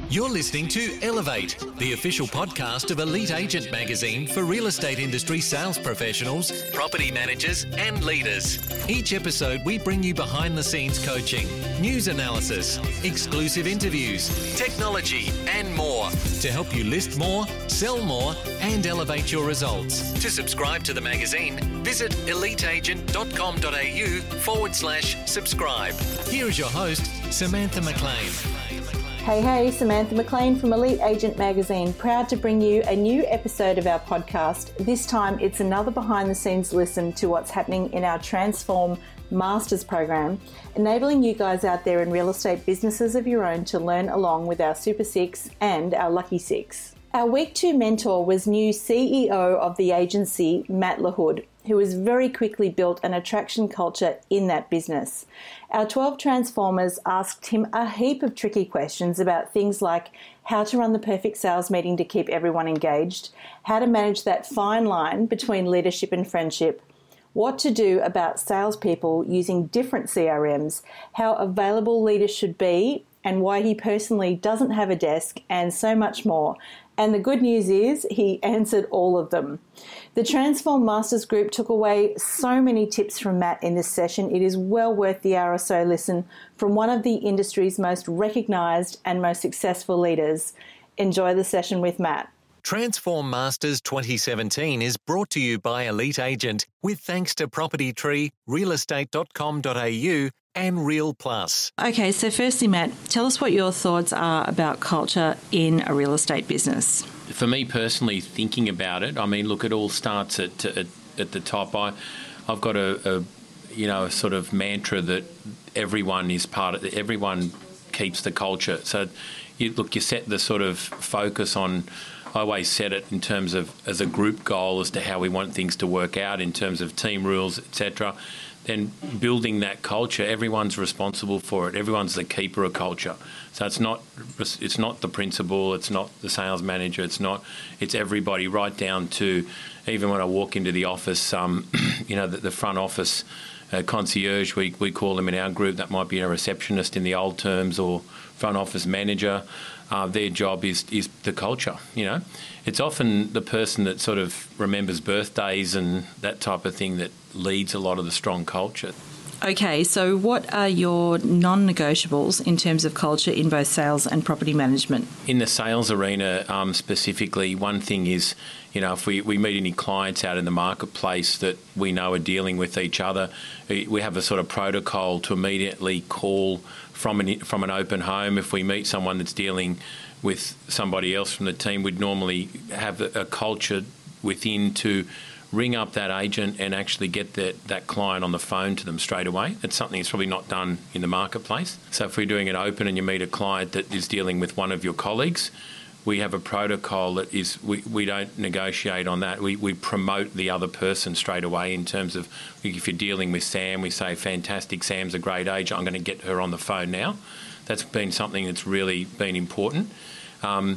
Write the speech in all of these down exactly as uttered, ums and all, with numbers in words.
You're listening to Elevate, the official podcast of Elite Agent Magazine for real estate industry sales professionals, property managers and leaders. Each episode we bring you behind the scenes coaching, news analysis, exclusive interviews, technology and more to help you list more, sell more and elevate your results. To subscribe to the magazine, visit eliteagent.com.au forward slash subscribe. Here is your host, Samantha McLean. Hey, hey, Samantha McLean from Elite Agent Magazine, proud to bring you a new episode of our podcast. This time it's another behind the scenes listen to what's happening in our Transform Masters program, enabling you guys out there in real estate businesses of your own to learn along with our Super Six and our Lucky Six. Our week two mentor was new C E O of the agency, Matt LaHood, who has very quickly built an attraction culture in that business. Our twelve Transformers asked him a heap of tricky questions about things like how to run the perfect sales meeting to keep everyone engaged, how to manage that fine line between leadership and friendship, what to do about salespeople using different C R Ms, how available leaders should be, and why he personally doesn't have a desk, and so much more. And the good news is he answered all of them. The Transform Masters group took away so many tips from Matt in this session. It is well worth the hour or so listen from one of the industry's most recognised and most successful leaders. Enjoy the session with Matt. Transform Masters twenty seventeen is brought to you by Elite Agent with thanks to Property Tree, real estate dot com dot a u and Real Plus. Okay, so firstly, Matt, tell us what your thoughts are about culture in a real estate business. For me personally, thinking about it, I mean, look, it all starts at at, at the top. I, I've got a, a, you know, a sort of mantra that everyone is part of, everyone keeps the culture. So, you look, you set the sort of focus on, I always set it in terms of as a group goal as to how we want things to work out in terms of team rules, et cetera. Then building that culture, everyone's responsible for it. Everyone's the keeper of culture. So it's not it's not the principal, it's not the sales manager, it's not it's everybody right down to even when I walk into the office, um, you know, the, the front office uh, concierge, we we call them in our group. That might be a receptionist in the old terms or front office manager. Uh, their job is is the culture, you know. It's often the person that sort of remembers birthdays and that type of thing that leads a lot of the strong culture. Okay, so what are your non-negotiables in terms of culture in both sales and property management? In the sales arena um, specifically, one thing is, you know, if we, we meet any clients out in the marketplace that we know are dealing with each other, we have a sort of protocol to immediately call from an, from an open home. If we meet someone that's dealing with somebody else from the team, we'd normally have a, a culture within to ring up that agent and actually get that, that client on the phone to them straight away. It's something that's probably not done in the marketplace. So if we're doing it open and you meet a client that is dealing with one of your colleagues, we have a protocol that is, we, we don't negotiate on that. We, we promote the other person straight away in terms of, if you're dealing with Sam, we say, fantastic, Sam's a great agent, I'm going to get her on the phone now. That's been something that's really been important. Um,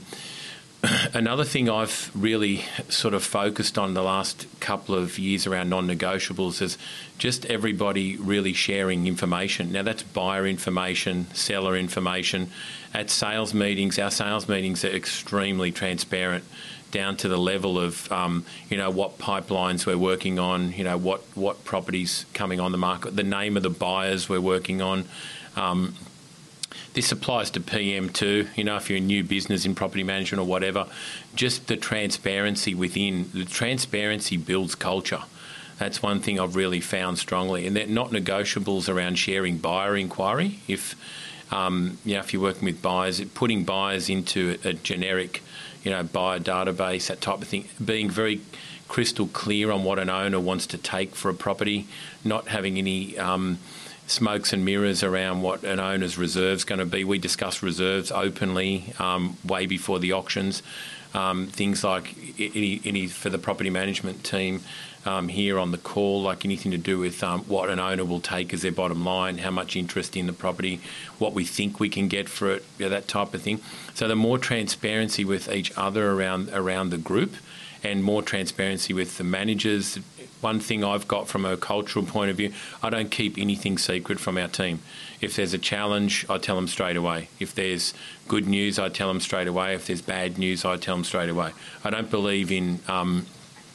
Another thing I've really sort of focused on the last couple of years around non-negotiables is just everybody really sharing information. Now, that's buyer information, seller information. At sales meetings, our sales meetings are extremely transparent down to the level of, um, you know, what pipelines we're working on, you know, what, what properties coming on the market, the name of the buyers we're working on. Um, This applies to P M too, you know, if you're a new business in property management or whatever, just the transparency within, the transparency builds culture. That's one thing I've really found strongly. And they're not negotiables around sharing buyer inquiry. If, um, you know, if you're working with buyers, putting buyers into a, a generic, you know, buyer database, that type of thing, being very crystal clear on what an owner wants to take for a property, not having any Um, smokes and mirrors around what an owner's reserve's going to be. We discuss reserves openly um, way before the auctions. Um, things like any, any for the property management team um, here on the call, like anything to do with um, what an owner will take as their bottom line, how much interest in the property, what we think we can get for it, you know, that type of thing. So the more transparency with each other around around the group, and more transparency with the managers, one thing I've got from a cultural point of view, I don't keep anything secret from our team. If there's a challenge, I tell them straight away. If there's good news, I tell them straight away. If there's bad news, I tell them straight away. I don't believe in um,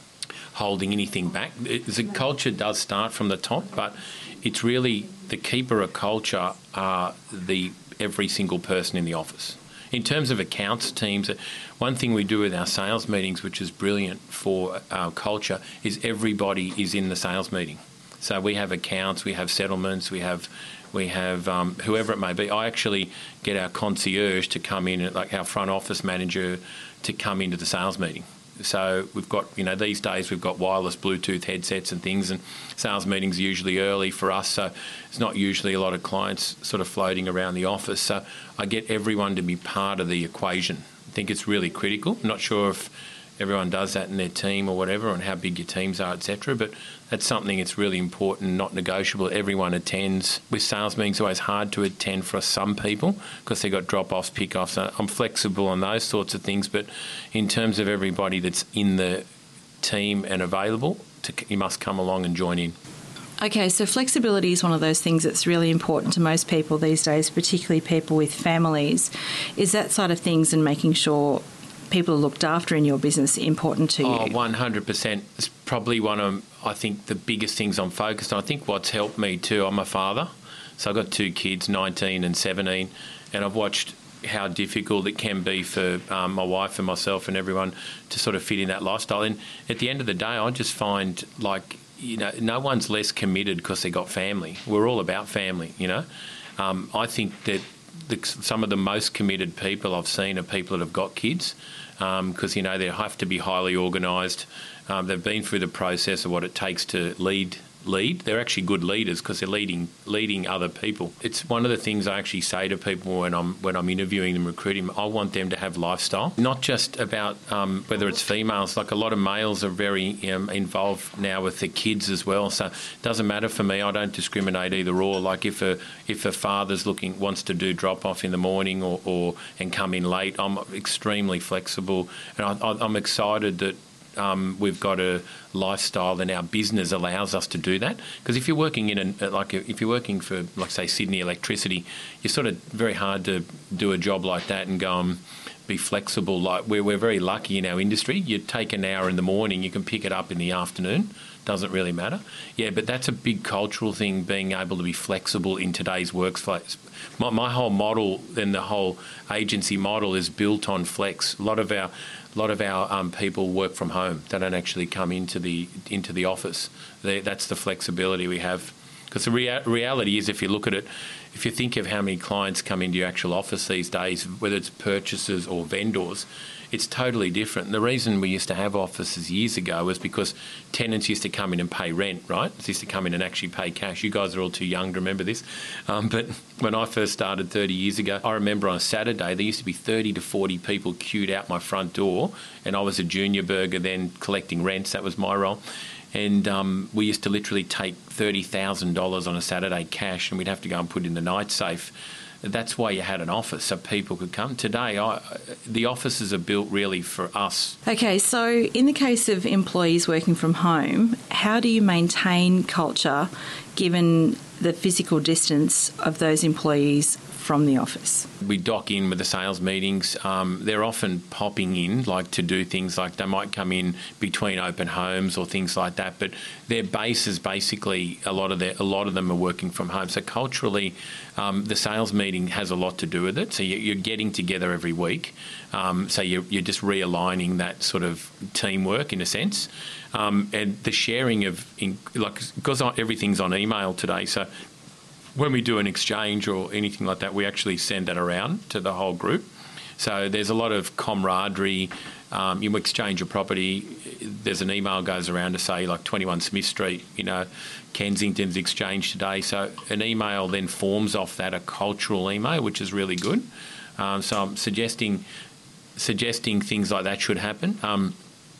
holding anything back. It, the culture does start from the top, but it's really the keeper of culture are the every single person in the office. In terms of accounts teams, one thing we do with our sales meetings, which is brilliant for our culture, is everybody is in the sales meeting. So we have accounts, we have settlements, we have we have um, whoever it may be. I actually get our concierge to come in, like our front office manager, to come into the sales meeting. So we've got, you know, these days we've got wireless Bluetooth headsets and things, and sales meetings are usually early for us, so it's not usually a lot of clients sort of floating around the office. So I get everyone to be part of the equation. I think it's really critical. I'm not sure if everyone does that in their team or whatever, and how big your teams are, et cetera, but that's something that's really important, not negotiable. Everyone attends. With sales meetings, it's always hard to attend for some people because they've got drop-offs, pick-offs. I'm flexible on those sorts of things, but in terms of everybody that's in the team and available, to, you must come along and join in. Okay, so flexibility is one of those things that's really important to most people these days, particularly people with families. Is that side of things and making sure people are looked after in your business important to you? Oh, one hundred percent. It's probably one of, I think, the biggest things I'm focused on. I think what's helped me too, I'm a father, so I've got two kids, nineteen and seventeen, and I've watched how difficult it can be for um, my wife and myself and everyone to sort of fit in that lifestyle. And at the end of the day, I just find, like, you know, no one's less committed because they got family. We're all about family, you know. Um, I think that the, some of the most committed people I've seen are people that have got kids, because, um, you know, they have to be highly organised. Um, they've been through the process of what it takes to lead. Lead. They're actually good leaders because they're leading leading other people. It's one of the things I actually say to people when I'm when I'm interviewing them, recruiting them. I want them to have lifestyle, not just about um, whether it's females. Like a lot of males are very um, involved now with the kids as well. So it doesn't matter for me. I don't discriminate either or. Like if a if a father's looking wants to do drop off in the morning or, or and come in late, I'm extremely flexible, and I, I'm excited that. Um, we've got a lifestyle and our business allows us to do that. Because if you're working in a, like a, if you're working for, like say, Sydney Electricity, you're sort of very hard to do a job like that and go and be flexible. Like we're we're very lucky in our industry. You take an hour in the morning, you can pick it up in the afternoon. Doesn't really matter. Yeah, but that's a big cultural thing, being able to be flexible in today's workplace. My, my whole model and the whole agency model is built on flex. A lot of our A lot of our um, people work from home. They don't actually come into the into the office. They, that's the flexibility we have. Because the rea- reality is, if you look at it, if you think of how many clients come into your actual office these days, whether it's purchasers or vendors, it's totally different. The reason we used to have offices years ago was because tenants used to come in and pay rent, right? They used to come in and actually pay cash. You guys are all too young to remember this. Um, but when I first started thirty years ago, I remember on a Saturday, there used to be thirty to forty people queued out my front door, and I was a junior burger then collecting rents. That was my role. And um, we used to literally take thirty thousand dollars on a Saturday cash, and we'd have to go and put it in the night safe. That's why you had an office, so people could come. Today, I, the offices are built really for us. Okay, so in the case of employees working from home, how do you maintain culture given the physical distance of those employees from the office? We dock in with the sales meetings. Um, they're often popping in, like to do things like they might come in between open homes or things like that. But their base is basically a lot of their, a lot of them are working from home. So culturally, um, the sales meeting has a lot to do with it. So you're getting together every week. Um, so you're, you're just realigning that sort of teamwork in a sense. Um, and the sharing of, in, like, because everything's on email today, so when we do an exchange or anything like that, we actually send that around to the whole group. So there's a lot of camaraderie. Um, you exchange a property, there's an email goes around to say, like twenty-one Smith Street, you know, Kensington's exchanged today. So an email then forms off that, a cultural email, which is really good. Um, so I'm suggesting suggesting things like that should happen. Um,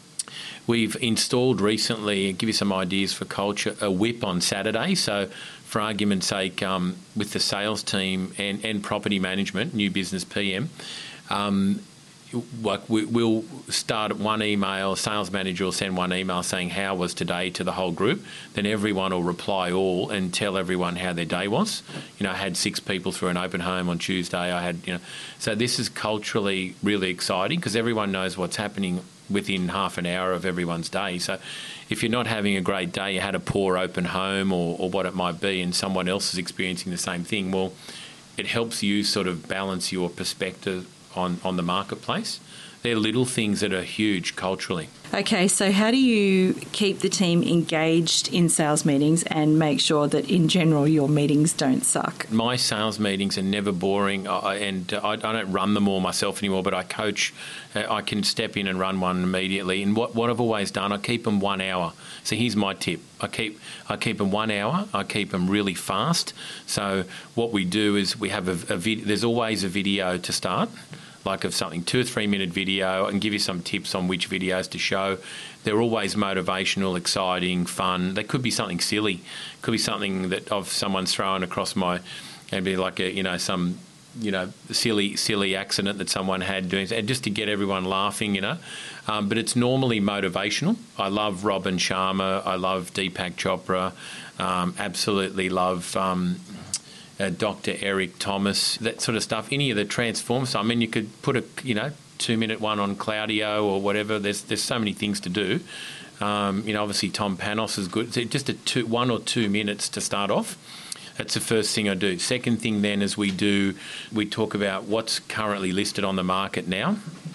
We've installed recently, I'll give you some ideas for culture, a whip on Saturday. So for argument's sake, um, with the sales team and, and property management, new business P M, um, like we, we'll start one email, a sales manager will send one email saying how was today to the whole group. Then everyone will reply all and tell everyone how their day was. You know, I had six people through an open home on Tuesday. I had, you know, so this is culturally really exciting because everyone knows what's happening within half an hour of everyone's day. So if you're not having a great day, you had a poor open home or, or what it might be, and someone else is experiencing the same thing, well, it helps you sort of balance your perspective on, on the marketplace. They're little things that are huge culturally. Okay, so how do you keep the team engaged in sales meetings and make sure that in general your meetings don't suck? My sales meetings are never boring, and I don't run them all myself anymore, but I coach. I can step in and run one immediately. And what, what I've always done, I keep them one hour. So here's my tip. I keep I keep them one hour. I keep them really fast. So what we do is we have a, a vid- there's always a video to start, like of something, two or three minute video, and give you some tips on which videos to show. They're always motivational, exciting, fun. They could be something silly. Could be something that of someone's thrown across my, and be like a, you know, some, you know, silly, silly accident that someone had doing, and just to get everyone laughing, you know. Um, but it's normally motivational. I love Robin Sharma. I love Deepak Chopra. Um, absolutely love Um, Uh, Doctor Eric Thomas, that sort of stuff. Any of the transforms. I mean, you could put a you know two minute one on Claudio or whatever. There's there's so many things to do. Um, you know, obviously Tom Panos is good. So just a two, one or two minutes to start off. That's the first thing I do. Second thing then is we do we talk about what's currently listed on the market now.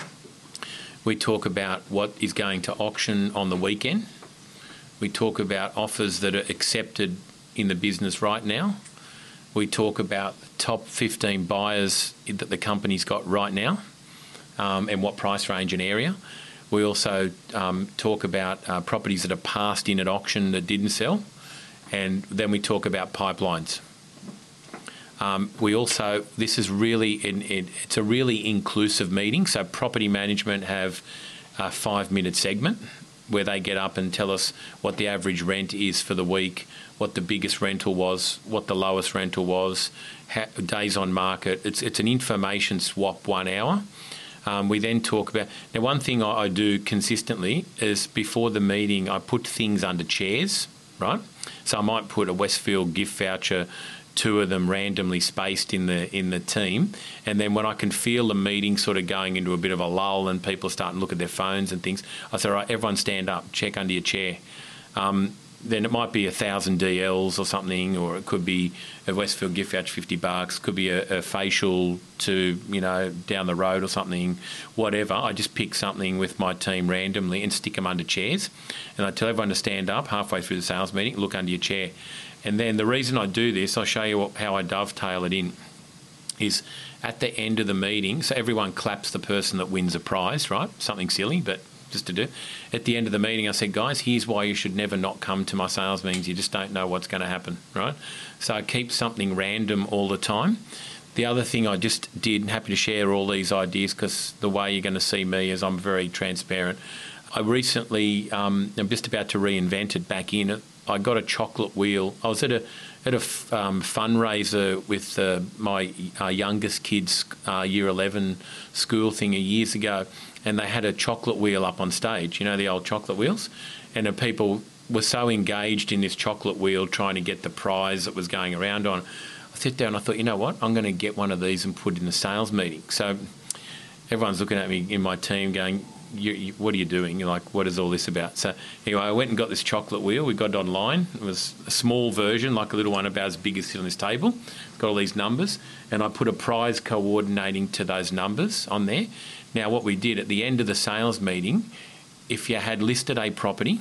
We talk about what is going to auction on the weekend. We talk about offers that are accepted in the business right now. We talk about the top fifteen buyers that the company's got right now, um, and what price range and area. We also um, talk about uh, properties that are passed in at auction that didn't sell, and then we talk about pipelines. Um, we also, this is really, it, it, it's a really inclusive meeting. So property management have a five-minute segment where they get up and tell us what the average rent is for the week, what the biggest rental was, what the lowest rental was, how, days on market. It's it's an information swap, one hour. Um, we then talk about... Now, one thing I, I do consistently is before the meeting, I put things under chairs, right? So I might put a Westfield gift voucher, two of them randomly spaced in the in the team, and then when I can feel the meeting sort of going into a bit of a lull and people starting to look at their phones and things, I say, all right, everyone stand up, check under your chair. Um, then it might be a thousand D Ls or something, or it could be a Westfield gift voucher, fifty bucks, could be a, a facial to, you know, down the road or something, whatever. I just pick something with my team randomly and stick them under chairs. And I tell everyone to stand up halfway through the sales meeting, look under your chair. And then the reason I do this, I'll show you what, how I dovetail it in, is at the end of the meeting, so everyone claps the person that wins a prize, right? Something silly, but just to do. At the end of the meeting, I said, guys, here's why you should never not come to my sales meetings. You just don't know what's going to happen, right? So I keep something random all the time. The other thing I just did, happy to share all these ideas because the way you're going to see me is I'm very transparent. I recently, um, I'm just about to reinvent it back in. I got a chocolate wheel. I was at a at a um, fundraiser with uh, my uh, youngest kids' uh, year eleven school thing years ago, and they had a chocolate wheel up on stage, you know, the old chocolate wheels, and the people were so engaged in this chocolate wheel trying to get the prize that was going around on. I sat down and I thought, you know what, I'm going to get one of these and put it in the sales meeting. So everyone's looking at me in my team going, You, you, what are you doing? You're like, what is all this about? So anyway, I went and got this chocolate wheel. We got it online. It was a small version, like a little one about as big as sit on this table. Got all these numbers, and I put a prize coordinating to those numbers on there. Now, what we did at the end of the sales meeting, if you had listed a property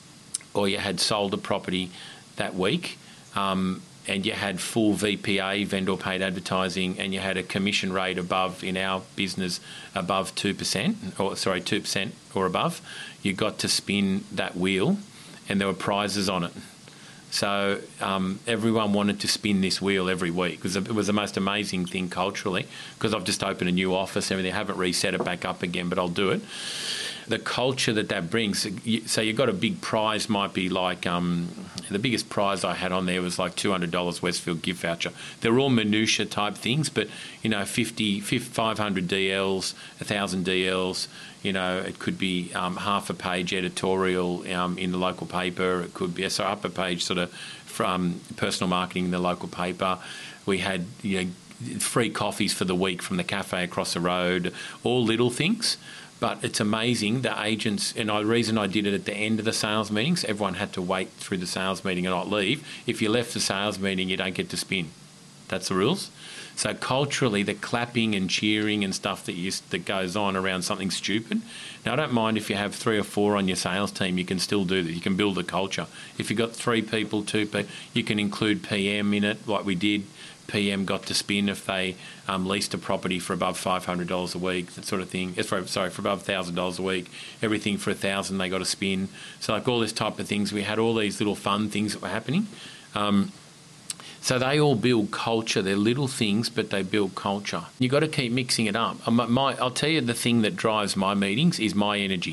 or you had sold a property that week, um, and you had full V P A, vendor paid advertising, and you had a commission rate above, in our business, above two percent, or sorry, two percent or above, you got to spin that wheel, and there were prizes on it. So um, everyone wanted to spin this wheel every week because it was the most amazing thing culturally, because I've just opened a new office and everything. I haven't reset it back up again, but I'll do it. the culture that that brings. So you've got a big prize, might be like um, the biggest prize I had on there was like two hundred dollars Westfield gift voucher. They're all minutiae type things, but you know, fifty, five hundred D Ls, one thousand D Ls. You know, it could be um, half a page editorial um, in the local paper. It could be so upper page sort of from personal marketing in the local paper. We had, you know, free coffees for the week from the cafe across the road, all little things. But it's amazing, the agents, and the reason I did it at the end of the sales meetings, everyone had to wait through the sales meeting and not leave. If you left the sales meeting, you don't get to spin. That's the rules. So culturally, the clapping and cheering and stuff that you, that goes on around something stupid. Now, I don't mind if you have three or four on your sales team, you can still do that. You can build a culture. If you've got three people, two people, you can include P M in it, like we did. P M got to spin if they um, leased a property for above five hundred dollars a week, that sort of thing. It's for, sorry, for above one thousand dollars a week. Everything for one thousand dollars they got to spin. So like all this type of things, we had all these little fun things that were happening. Um, so they all build culture. They're little things, but they build culture. You've got to keep mixing it up. My, my, I'll tell you the thing that drives my meetings is my energy.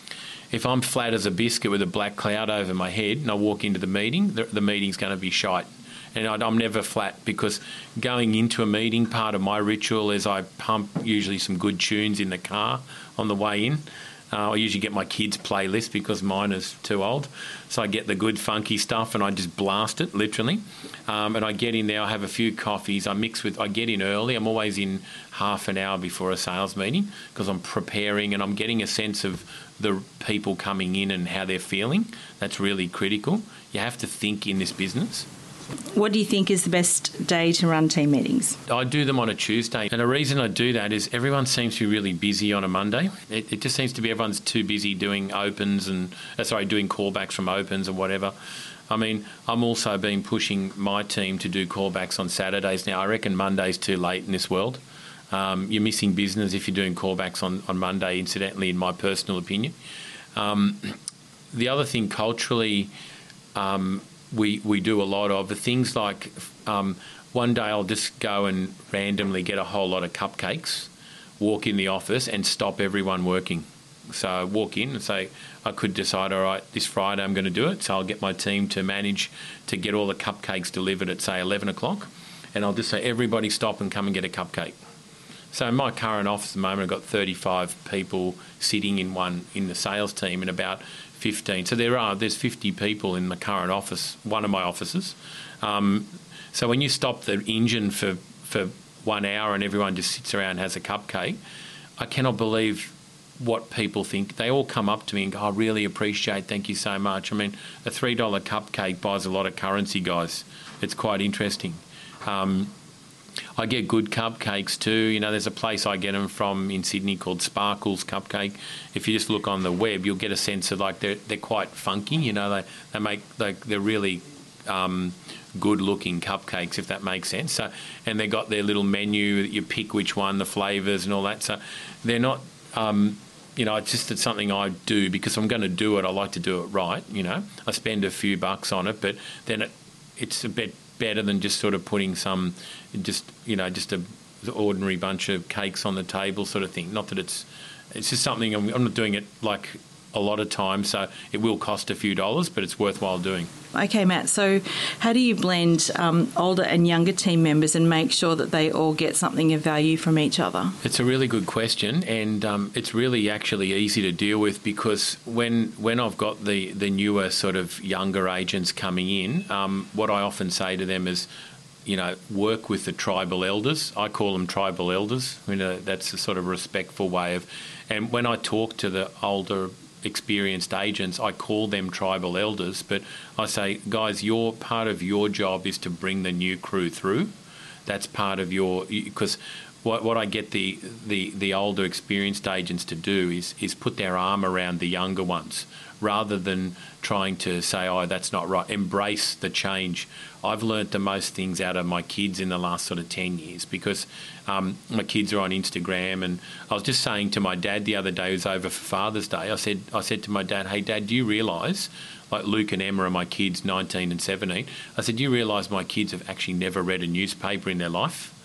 If I'm flat as a biscuit with a black cloud over my head and I walk into the meeting, the, the meeting's going to be shite. And I'm never flat because going into a meeting, part of my ritual is I pump usually some good tunes in the car on the way in. Uh, I usually get my kids' playlist because mine is too old. So I get the good funky stuff and I just blast it, literally. Um, and I get in there, I have a few coffees, I mix with, I get in early. I'm always in half an hour before a sales meeting because I'm preparing and I'm getting a sense of the people coming in and how they're feeling. That's really critical. You have to think in this business. What do you think is the best day to run team meetings? I do them on a Tuesday. And the reason I do that is everyone seems to be really busy on a Monday. It, it just seems to be everyone's too busy doing opens and, uh, sorry, doing callbacks from opens and whatever. I mean, I'm also been pushing my team to do callbacks on Saturdays now. I reckon Monday's too late in this world. Um, you're missing business if you're doing callbacks on, on Monday, incidentally, in my personal opinion. Um, the other thing culturally, um, we we do a lot of the things like um, one day I'll just go and randomly get a whole lot of cupcakes, walk in the office and stop everyone working. So I walk in and say, I could decide, all right, this Friday I'm going to do it. So I'll get my team to manage to get all the cupcakes delivered at, say, eleven o'clock. And I'll just say, everybody stop and come and get a cupcake. So in my current office at the moment, I've got thirty-five people sitting in one in the sales team and about fifteen. So there are, there's fifty people in the current office, one of my offices. Um, so when you stop the engine for, for one hour and everyone just sits around and has a cupcake, I cannot believe what people think. They all come up to me and go, I really appreciate, thank you so much. I mean, a three dollar cupcake buys a lot of currency, guys. It's quite interesting. Um, I get good cupcakes too. You know, there's a place I get them from in Sydney called Sparkles Cupcake. If you just look on the web, you'll get a sense of like they're they're quite funky. You know, they they make they they're really um, good looking cupcakes, if that makes sense. So, and they got their little menu that you pick which one, the flavours and all that. So they're not. Um, you know, it's just it's something I do because I'm going to do it. I like to do it right. You know, I spend a few bucks on it, but then it, it's a bit better than just sort of putting some, just, you know, just a ordinary bunch of cakes on the table sort of thing. Not that it's, it's just something, I'm, I'm not doing it like a lot of times, so it will cost a few dollars, but it's worthwhile doing. Okay, Matt, so how do you blend um, older and younger team members and make sure that they all get something of value from each other? It's a really good question, and um, it's really actually easy to deal with because when when I've got the, the newer sort of younger agents coming in, um, what I often say to them is, you know, work with the tribal elders. I call them tribal elders. You know, that's a sort of respectful way of, and when I talk to the older experienced agents, I call them tribal elders, but I say, guys, your part of your job is to bring the new crew through. That's part of your, because what what I get the, the, the older experienced agents to do is is put their arm around the younger ones rather than trying to say, oh, that's not right. Embrace the change. I've learnt the most things out of my kids in the last sort of ten years because um, my kids are on Instagram, and I was just saying to my dad the other day, who was over for Father's Day, I said I said to my dad, hey, Dad, do you realise, like Luke and Emma are my kids, nineteen and seventeen, I said, do you realise my kids have actually never read a newspaper in their life?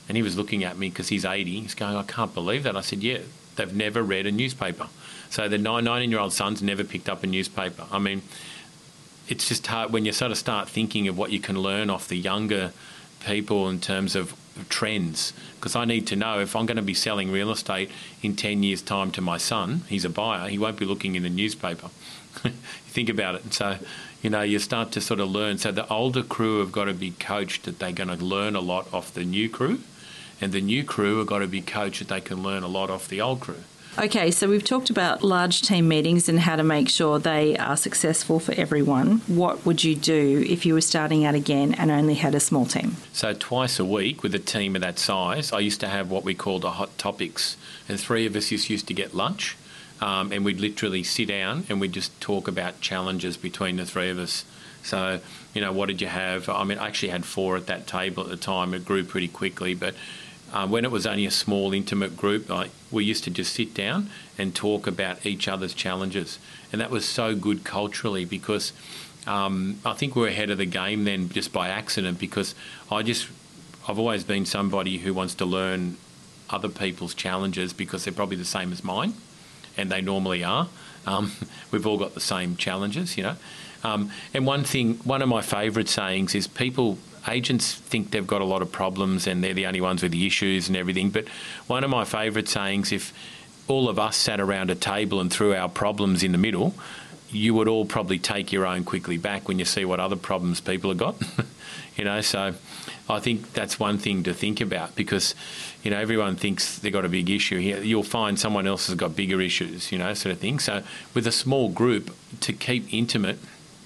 And he was looking at me because he's eighty. He's going, I can't believe that. I said, yeah, they've never read a newspaper. So the nineteen-year-old son's never picked up a newspaper. I mean, it's just hard when you sort of start thinking of what you can learn off the younger people in terms of trends, because I need to know if I'm going to be selling real estate in ten years' time to my son. He's a buyer. He won't be looking in the newspaper. You think about it. So, you know, you start to sort of learn. So the older crew have got to be coached that they're going to learn a lot off the new crew, and the new crew have got to be coached that they can learn a lot off the old crew. Okay, so we've talked about large team meetings and how to make sure they are successful for everyone. What would you do if you were starting out again and only had a small team? So twice a week with a team of that size, I used to have what we called a hot topics, and three of us used to get lunch, um, and we'd literally sit down and we'd just talk about challenges between the three of us. So, you know, what did you have? I mean, I actually had four at that table at the time. It grew pretty quickly, but Uh, when it was only a small, intimate group, like, we used to just sit down and talk about each other's challenges. And that was so good culturally, because um, I think we're ahead of the game then just by accident, because I just, I've always been somebody who wants to learn other people's challenges because they're probably the same as mine, and they normally are. Um, we've all got the same challenges, you know. Um, and one thing, one of my favourite sayings is people... Agents think they've got a lot of problems and they're the only ones with the issues and everything. But one of my favourite sayings, if all of us sat around a table and threw our problems in the middle, you would all probably take your own quickly back when you see what other problems people have got. You know, so I think that's one thing to think about, because, you know, everyone thinks they've got a big issue here. You'll find someone else has got bigger issues, you know, sort of thing. So with a small group, to keep intimate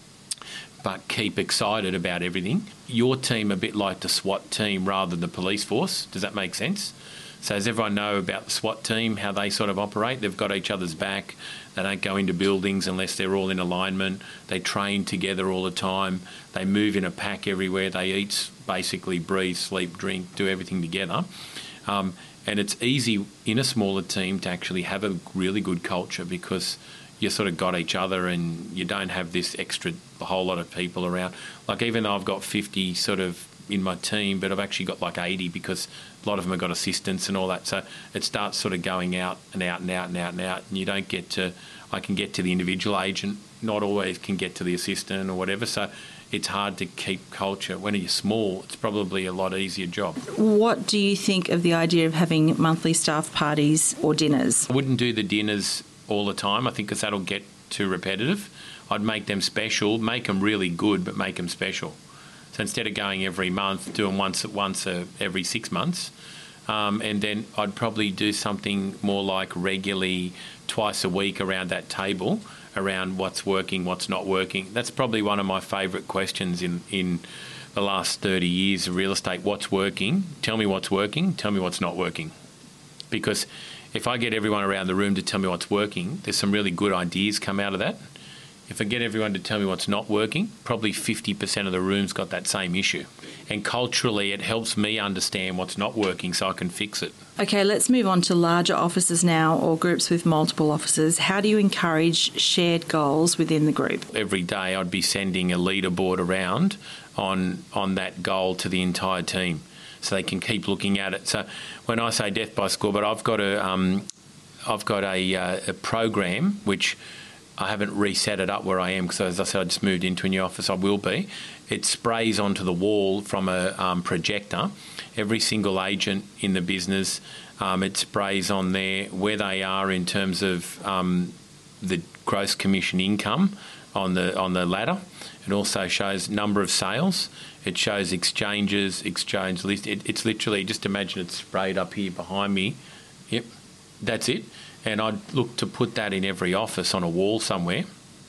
but keep excited about everything. Your team a bit like the SWAT team rather than the police force. Does that make sense? So does everyone know about the SWAT team, how they sort of operate? They've got each other's back. They don't go into buildings unless they're all in alignment. They train together all the time. They move in a pack everywhere. They eat, basically breathe, sleep, drink, do everything together. Um, and it's easy in a smaller team to actually have a really good culture, because you sort of got each other and you don't have this extra a whole lot of people around. Like, even though I've got fifty sort of in my team, but I've actually got like eighty, because a lot of them have got assistants and all that. So it starts sort of going out and out and out and out and out, and you don't get to, I can get to the individual agent, not always can get to the assistant or whatever. So it's hard to keep culture. When you're small, it's probably a lot easier job. What do you think of the idea of having monthly staff parties or dinners? I wouldn't do the dinners all the time, I think, because that'll get too repetitive. I'd make them special, make them really good, but make them special. So instead of going every month, do them once once a, every six months. Um, and then I'd probably do something more like regularly twice a week around that table, around what's working, what's not working. That's probably one of my favourite questions in, in the last thirty years of real estate. What's working? Tell me what's working. Tell me what's not working. Because if I get everyone around the room to tell me what's working, there's some really good ideas come out of that. If I get everyone to tell me what's not working, probably fifty percent of the room's got that same issue. And culturally, it helps me understand what's not working so I can fix it. Okay, let's move on to larger offices now, or groups with multiple offices. How do you encourage shared goals within the group? Every day I'd be sending a leaderboard around on on that goal to the entire team, so they can keep looking at it. So when I say death by score, but I've got a, um, I've got a, uh, a program which I haven't reset it up where I am, because as I said, I just moved into a new office. I will be. It sprays onto the wall from a um, projector. Every single agent in the business, um, it sprays on there where they are in terms of um, the gross commission income on the on the ladder. It also shows number of sales. It shows exchanges, exchange list. It, it's literally, just imagine it's sprayed up here behind me. Yep, that's it. And I'd look to put that in every office on a wall somewhere.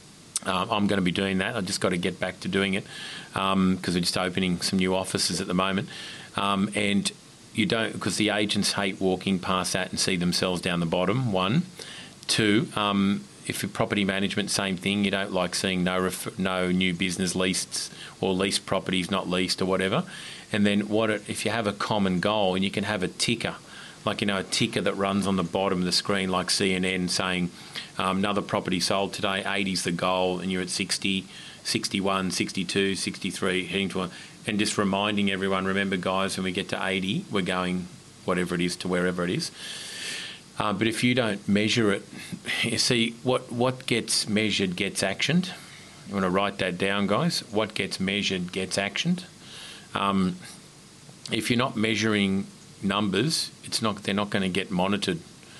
Um, I'm going to be doing that. I've just got to get back to doing it, because um, we're just opening some new offices at the moment. Um, and you don't, because the agents hate walking past that and see themselves down the bottom, one. Two, um, if you're property management, same thing. You don't like seeing no ref- no new business leased or leased properties not leased or whatever. And then what it, if you have a common goal, and you can have a ticker, like, you know, a ticker that runs on the bottom of the screen, like C N N, saying um, another property sold today, eighty's the goal, and you're at sixty, sixty-one, sixty-two, sixty-three, heading to one. and just reminding everyone, remember, guys, when we get to eighty, we're going whatever it is to wherever it is. Uh, but if you don't measure it, you see, what, what gets measured gets actioned. You want to write that down, guys. What gets measured gets actioned. Um, if you're not measuring numbers, it's not. They're not going to get monitored.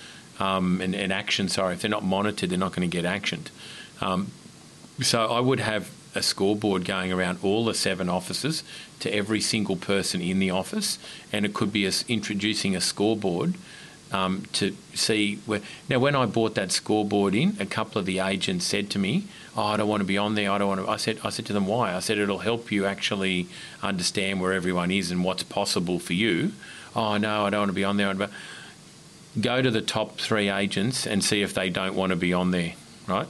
Um, and, and action, sorry, if they're not monitored, they're not going to get actioned. Um, so I would have a scoreboard going around all the seven offices to every single person in the office, and it could be as introducing a scoreboard um, to see where. Now, when I bought that scoreboard in, a couple of the agents said to me, "Oh, I don't want to be on there. I don't want to." I said, "I said to them, why?" I said, "It'll help you actually understand where everyone is and what's possible for you." "Oh no, I don't want to be on there." Go to the top three agents and see if they don't want to be on there, right?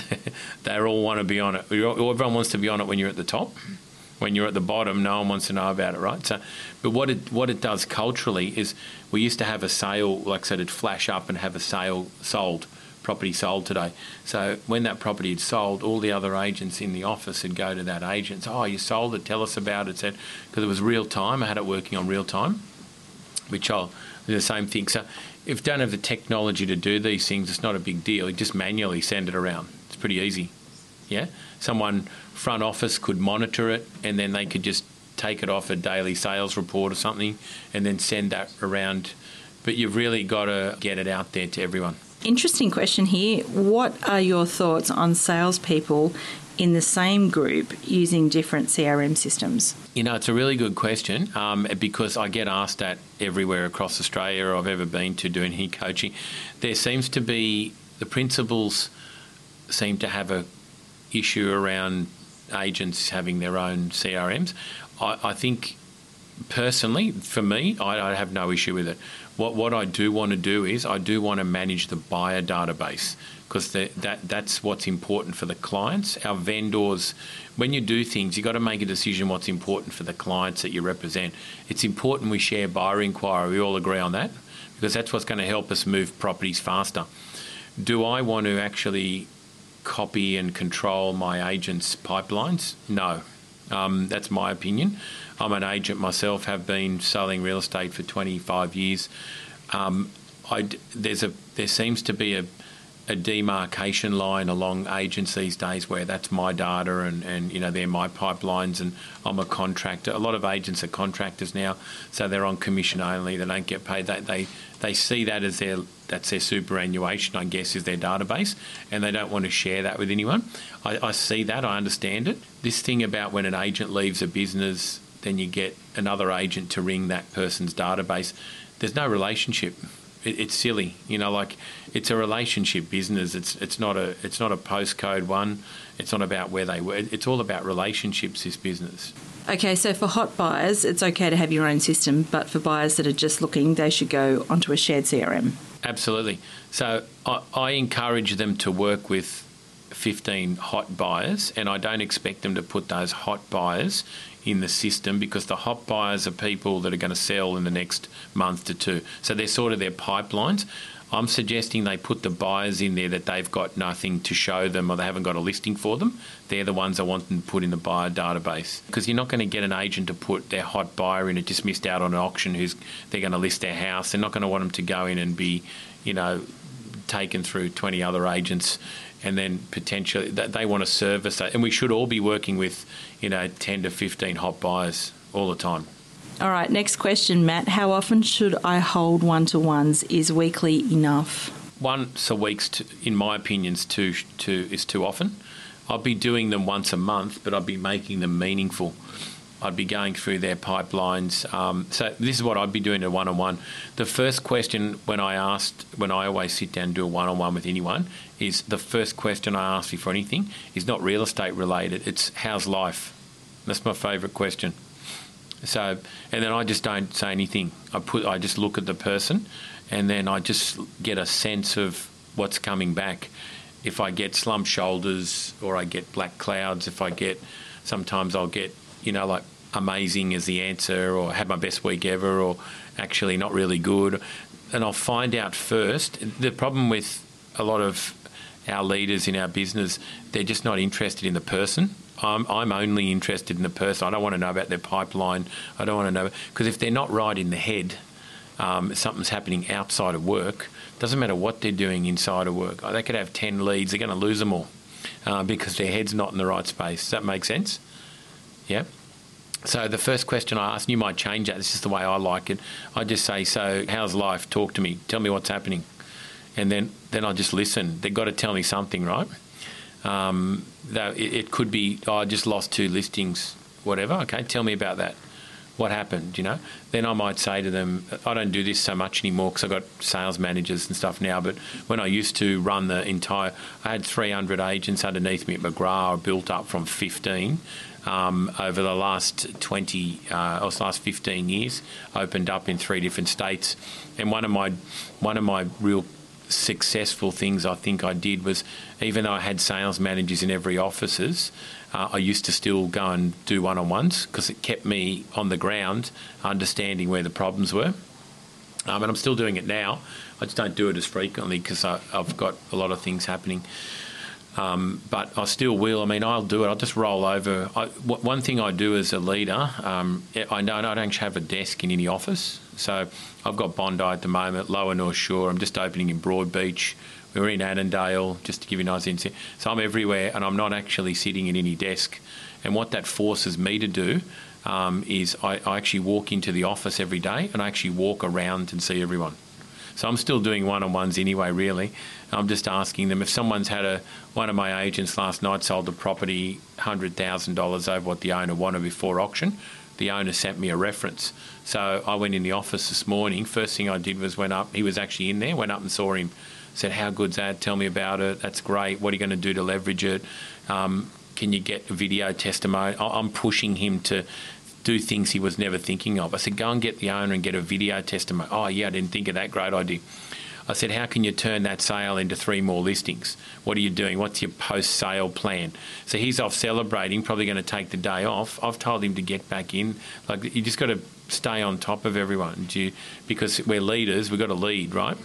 They all want to be on it. Everyone wants to be on it when you're at the top. When you're at the bottom, no one wants to know about it, right? So, but what it what it does culturally is we used to have a sale, like I said, it'd flash up and have a sale sold, property sold today. So when that property had sold, all the other agents in the office would go to that agent. So, "Oh, you sold it, tell us about it." Said, because it was real time. I had it working on real time, which I'll do the same thing. So if you don't have the technology to do these things, it's not a big deal. You just manually send it around. It's pretty easy. Yeah, someone front office could monitor it, and then they could just take it off a daily sales report or something, and then send that around. But you've really got to get it out there to everyone. Interesting question here. What are your thoughts on salespeople in the same group using different C R M systems? You know, it's a really good question um, because I get asked that everywhere across Australia I've ever been to doing any coaching. There seems to be, the principals seem to have a issue around agents having their own C R Ms. I, I think personally, for me, I, I have no issue with it. What what I do want to do is I do want to manage the buyer database, because that that's what's important for the clients. Our vendors, when you do things, you've got to make a decision what's important for the clients that you represent. It's important we share buyer inquiry. We all agree on that, because that's what's going to help us move properties faster. Do I want to actually copy and control my agents' pipelines? No. Um, that's my opinion. I'm an agent myself, have been selling real estate for twenty-five years. Um, I, there's a there seems to be a, a demarcation line along agents these days where that's my data and, and you know they're my pipelines and I'm a contractor. A lot of agents are contractors now, so they're on commission only. They don't get paid. They they, they see that as their that's their superannuation, I guess, is their database, and they don't want to share that with anyone. I, I see that. I understand it. This thing about when an agent leaves a business, then you get another agent to ring that person's database. There's no relationship. It, it's silly, you know. Like it's a relationship business. It's it's not a it's not a postcode one. It's not about where they were. It's all about relationships. This business. Okay, so for hot buyers, it's okay to have your own system, but for buyers that are just looking, they should go onto a shared C R M. Absolutely. So I, I encourage them to work with fifteen hot buyers, and I don't expect them to put those hot buyers in the system, because the hot buyers are people that are going to sell in the next month to two. So they're sort of their pipelines. I'm suggesting they put the buyers in there that they've got nothing to show them or they haven't got a listing for them. They're the ones I want them to put in the buyer database, because you're not going to get an agent to put their hot buyer in. It just missed out on an auction who's they're going to list their house. They're not going to want them to go in and be, you know, taken through twenty other agents, and then potentially they want to service that. And we should all be working with, you know, ten to fifteen hot buyers all the time. All right, next question, Matt. How often should I hold one-to-ones? Is weekly enough? Once a week's, to, in my opinion, is too, too, is too often. I'll be doing them once a month, but I'd be making them meaningful. I'd be going through their pipelines. Um, so this is what I'd be doing a one-on-one. The first question when I asked, when I always sit down and do a one-on-one with anyone, is the first question I ask you for anything is not real estate related. It's how's life? That's my favourite question. So, and then I just don't say anything. I put, I just look at the person, and then I just get a sense of what's coming back. If I get slumped shoulders, or I get black clouds, if I get, sometimes I'll get, you know, like amazing is the answer, or had my best week ever, or actually not really good. And I'll find out first. The problem with a lot of our leaders in our business, they're just not interested in the person. I'm, I'm only interested in the person. I don't want to know about their pipeline. I don't want to know, because if they're not right in the head, um, something's happening outside of work. Doesn't matter what they're doing inside of work. They could have ten leads. They're going to lose them all uh, because their head's not in the right space. Does that make sense? Yeah. So the first question I ask, and you might change that. This is the way I like it. I just say, so how's life? Talk to me. Tell me what's happening. And then, then I just listen. They've got to tell me something, right? Um, that it, it could be, oh, I just lost two listings, whatever. Okay, tell me about that. What happened, you know? Then I might say to them, I don't do this so much anymore because I've got sales managers and stuff now, but when I used to run the entire, I had three hundred agents underneath me at McGrath. I built up from fifteen um, over the last twenty, uh, or the last fifteen years, opened up in three different states. And one of my, one of my real successful things I think I did was, even though I had sales managers in every offices, uh, I used to still go and do one-on-ones because it kept me on the ground understanding where the problems were. Um, and I'm still doing it now. I just don't do it as frequently because I've got a lot of things happening. Um, but I still will. I mean, I'll do it. I'll just roll over. I, w- one thing I do as a leader, um, I don't, I don't actually have a desk in any office. So I've got Bondi at the moment, Lower North Shore. I'm just opening in Broadbeach. We're in Annandale, just to give you a nice insight. So I'm everywhere, and I'm not actually sitting in any desk. And what that forces me to do um, is I, I actually walk into the office every day, and I actually walk around and see everyone. So I'm still doing one-on-ones anyway, really. I'm just asking them if someone's had a, one of my agents last night sold a property one hundred thousand dollars over what the owner wanted before auction. The owner sent me a reference. So I went in the office this morning. First thing I did was went up. He was actually in there, went up and saw him. Said, how good's that? Tell me about it. That's great. What are you going to do to leverage it? Um, can you get a video testimony? I'm pushing him to do things he was never thinking of. I said, go and get the owner and get a video testimony. Oh, yeah, I didn't think of that. Great idea. I said, how can you turn that sale into three more listings? What are you doing? What's your post-sale plan? So he's off celebrating, probably going to take the day off. I've told him to get back in. Like, you just got to stay on top of everyone. You, because we're leaders, we've got to lead, right?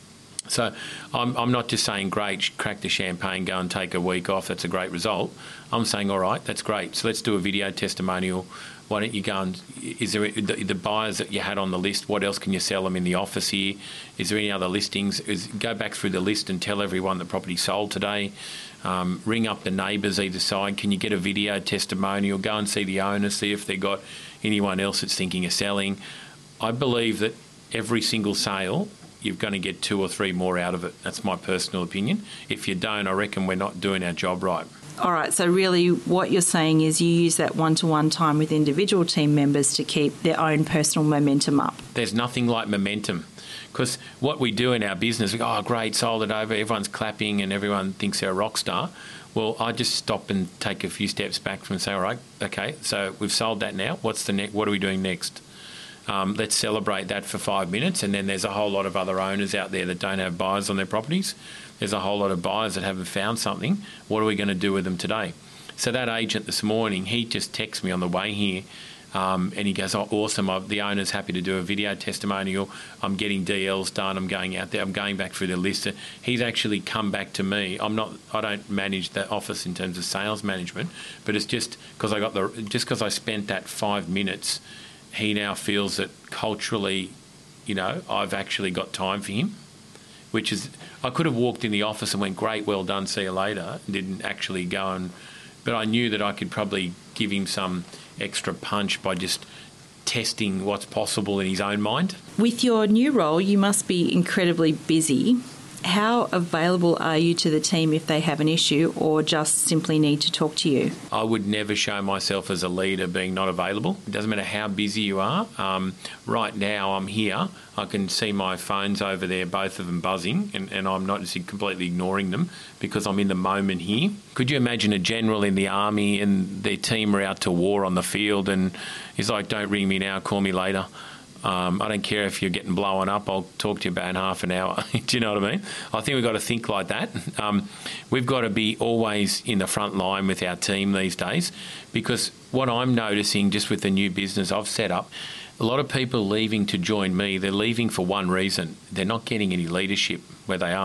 So I'm, I'm not just saying, great, crack the champagne, go and take a week off, that's a great result. I'm saying, all right, that's great. So let's do a video testimonial. Why don't you go and, is there the, the buyers that you had on the list, what else can you sell them in the office here? Is there any other listings? Is, go back through the list and tell everyone the property sold today. Um, ring up the neighbours either side. Can you get a video testimonial? Go and see the owner, see if they've got anyone else that's thinking of selling. I believe that every single sale, you're going to get two or three more out of it. That's my personal opinion. If you don't, I reckon we're not doing our job right. All right, so really what you're saying is you use that one-to-one time with individual team members to keep their own personal momentum up. There's nothing like momentum, because what we do in our business, we go, oh, great, sold it over, everyone's clapping and everyone thinks they're a rock star. Well, I just stop and take a few steps back and say, all right, okay, so we've sold that now. What's the ne- What are we doing next? Um, let's celebrate that for five minutes, and then there's a whole lot of other owners out there that don't have buyers on their properties. There's a whole lot of buyers that haven't found something. What are we going to do with them today? So that agent this morning, he just texted me on the way here, um, and he goes, oh, awesome, I've, the owner's happy to do a video testimonial. I'm getting D Ls done. I'm going out there. I'm going back through the list. He's actually come back to me. I'm not, I don't manage the office in terms of sales management, but it's just because I got the, just because I spent that five minutes, he now feels that culturally, you know, I've actually got time for him, which is, I could have walked in the office and went, great, well done, see you later, and didn't actually go and, but I knew that I could probably give him some extra punch by just testing what's possible in his own mind. With your new role, you must be incredibly busy. How available are you to the team if they have an issue or just simply need to talk to you? I would never show myself as a leader being not available. It doesn't matter how busy you are. Um, right now I'm here. I can see my phones over there, both of them buzzing, and, and I'm not just completely ignoring them because I'm in the moment here. Could you imagine a general in the army and their team are out to war on the field and he's like, don't ring me now, call me later. Um, I don't care if you're getting blown up. I'll talk to you about in half an hour. Do you know what I mean? I think we've got to think like that. Um, we've got to be always in the front line with our team these days, because what I'm noticing just with the new business I've set up, a lot of people leaving to join me, they're leaving for one reason. They're not getting any leadership where they are.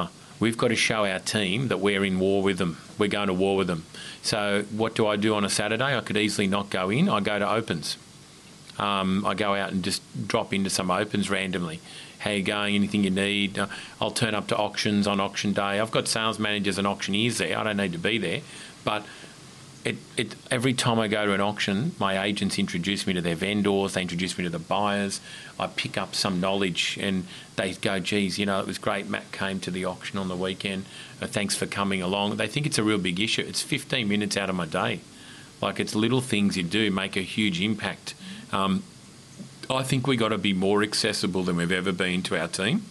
we've got to show our team that we're in war with them. We're going to war with them. So what do I do on a Saturday? I could easily not go in. I go to opens. Um, I go out and just drop into some opens randomly. How you going? Anything you need? Uh, I'll turn up to auctions on auction day. I've got sales managers and auctioneers there. I don't need to be there. But it, it, every time I go to an auction, my agents introduce me to their vendors. They introduce me to the buyers. I pick up some knowledge and they go, geez, you know, it was great. Matt came to the auction on the weekend. Uh, thanks for coming along. They think it's a real big issue. It's fifteen minutes out of my day. Like, it's little things you do make a huge impact. Um, I think we got to be more accessible than we've ever been to our team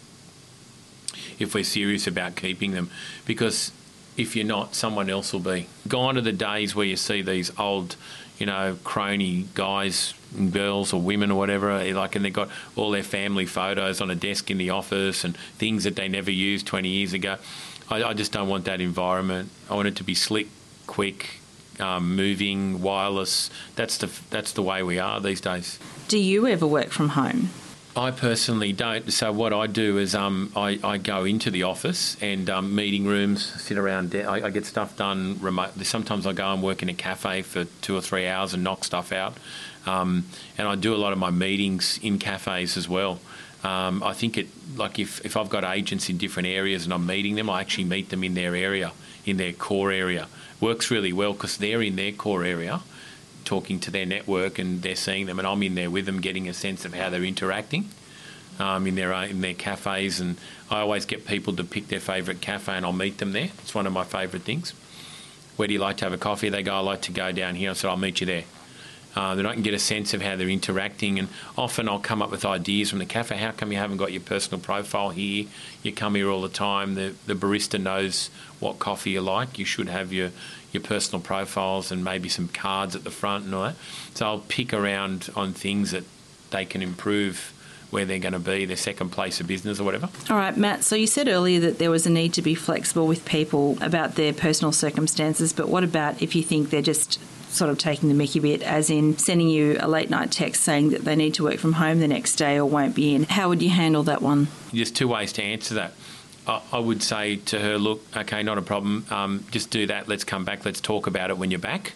if we're serious about keeping them, because if you're not, someone else will be. Gone are the days where you see these old, you know, crony guys and girls or women or whatever, like, and they've got all their family photos on a desk in the office and things that they never used twenty years ago. I, I just don't want that environment. I want it to be slick, quick, Um, moving, wireless. That's the that's the way we are these days. Do you ever work from home? I personally don't. So what I do is um, I, I go into the office and um, meeting rooms, sit around. De- I, I get stuff done remotely. Sometimes I go and work in a cafe for two or three hours and knock stuff out. Um, and I do a lot of my meetings in cafes as well. Um, I think it like if, if I've got agents in different areas and I'm meeting them, I actually meet them in their area, in their core area. Works really well because they're in their core area talking to their network and they're seeing them, and I'm in there with them getting a sense of how they're interacting um, in their in their cafes. And I always get people to pick their favourite cafe and I'll meet them there. It's one of my favourite things. Where do you like to have a coffee? They go, I like to go down here. I said, I'll meet you there. Uh, then I can get a sense of how they're interacting, and often I'll come up with ideas from the cafe. How come you haven't got your personal profile here? You come here all the time. The the barista knows what coffee you like. You should have your, your personal profiles and maybe some cards at the front and all that. So I'll pick around on things that they can improve where they're going to be, their second place of business or whatever. All right, Matt, so you said earlier that there was a need to be flexible with people about their personal circumstances, but what about if you think they're just sort of taking the mickey bit, as in sending you a late night text saying that they need to work from home the next day or won't be in? How would you handle that one? There's two ways to answer that. I, I would say to her, look, okay, not a problem. Um, just do that. Let's come back. Let's talk about it when you're back.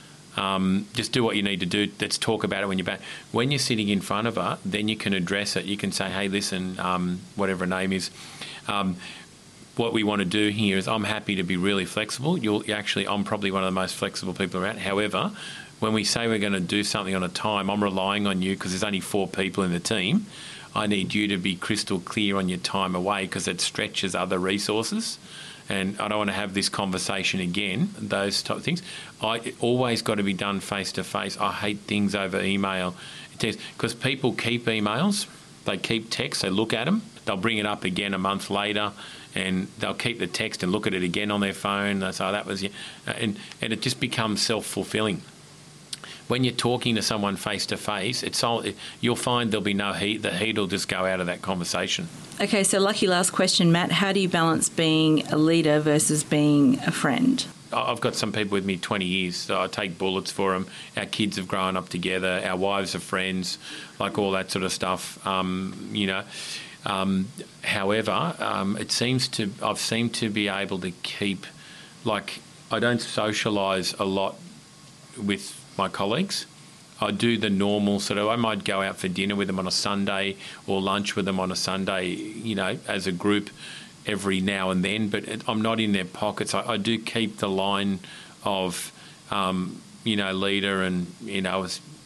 Um, just do what you need to do. Let's talk about it when you're back. When you're sitting in front of her, then you can address it. You can say, hey, listen, um, whatever her name is, um, what we want to do here is I'm happy to be really flexible. You'll actually, I'm probably one of the most flexible people around. However, when we say we're going to do something on a time, I'm relying on you because there's only four people in the team. I need you to be crystal clear on your time away because it stretches other resources. And I don't want to have this conversation again, those type of things. I always got to be done face-to-face. I hate things over email. Because people keep emails, they keep texts, they look at them, they'll bring it up again a month later, and they'll keep the text and look at it again on their phone. They say, oh, that was, and and it just becomes self-fulfilling. When you're talking to someone face to face, it's all, you'll find there'll be no heat. The heat will just go out of that conversation. Okay, so lucky last question, Matt. How do you balance being a leader versus being a friend? I've got some people with me twenty years, so I take bullets for them. Our kids have grown up together. Our wives are friends, like all that sort of stuff. Um, you know. Um, however, um, it seems to I've seemed to be able to keep, like, I don't socialise a lot with my colleagues. I do the normal sort of, I might go out for dinner with them on a Sunday or lunch with them on a Sunday, you know, as a group every now and then, but it, I'm not in their pockets. I, I do keep the line of, um, you know, leader and, you know,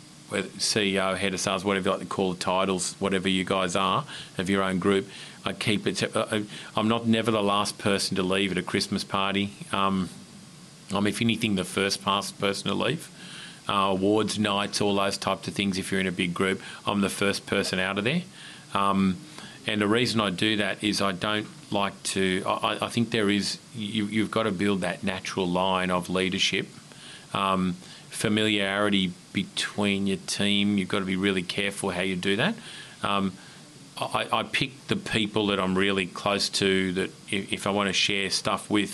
C E O, head of sales, whatever you like to call the titles, whatever you guys are of your own group. I keep it. I'm not never the last person to leave at a Christmas party. Um, I'm, if anything, the first past person to leave. Uh, awards nights, all those types of things. If you're in a big group, I'm the first person out of there. Um, and the reason I do that is I don't like to. I, I think there is. You, you've got to build that natural line of leadership. Um, familiarity between your team, you've got to be really careful how you do that. Um, I, I pick the people that I'm really close to, that if, if I want to share stuff with,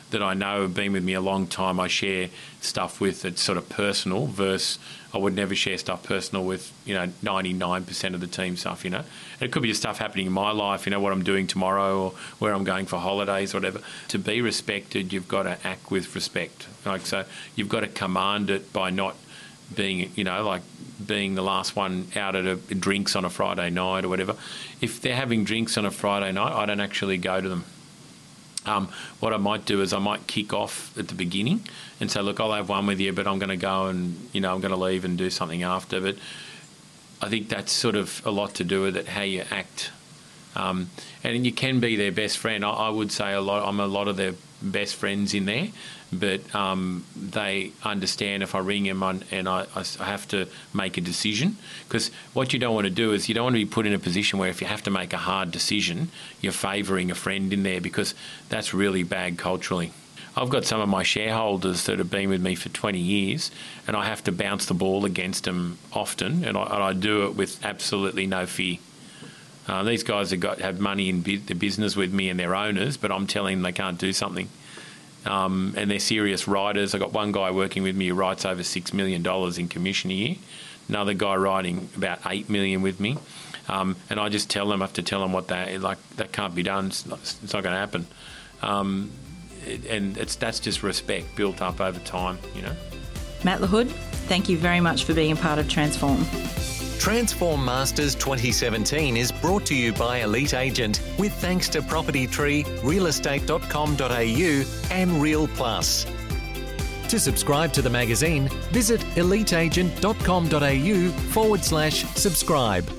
that I know have been with me a long time, I share stuff with that's sort of personal, versus I would never share stuff personal with, you know, ninety-nine percent of the team stuff, you know. And it could be just stuff happening in my life, you know, what I'm doing tomorrow or where I'm going for holidays or whatever. To be respected, you've got to act with respect. Like, so you've got to command it by not being, you know, like being the last one out at a drinks on a Friday night or whatever. If they're having drinks on a Friday night, I don't actually go to them. Um, what I might do is I might kick off at the beginning and say, look, I'll have one with you, but I'm going to go and, you know, I'm going to leave and do something after. But I think that's sort of a lot to do with it, how you act. Um, and you can be their best friend. I, I would say a lot. I'm a lot of their best friends in there, but um, they understand if I ring them on, and I, I have to make a decision. Because what you don't want to do is you don't want to be put in a position where if you have to make a hard decision, you're favouring a friend in there, because that's really bad culturally. I've got some of my shareholders that have been with me for twenty years, and I have to bounce the ball against them often, and I, and I do it with absolutely no fear. Uh, these guys have got have money in bu- the business with me and they're owners, but I'm telling them they can't do something. Um, and they're serious writers. I've got one guy working with me who writes over six million dollars in commission a year. Another guy writing about eight million dollars with me. Um, and I just tell them, I have to tell them what they, like, that can't be done. It's not, it's not going to happen. Um, it, and it's that's just respect built up over time, you know. Matt LaHood, thank you very much for being a part of Transform. Transform Masters twenty seventeen is brought to you by Elite Agent, with thanks to Property Tree, real estate dot com dot a u and Real Plus. To subscribe to the magazine, visit elite agent dot com dot a u forward slash subscribe.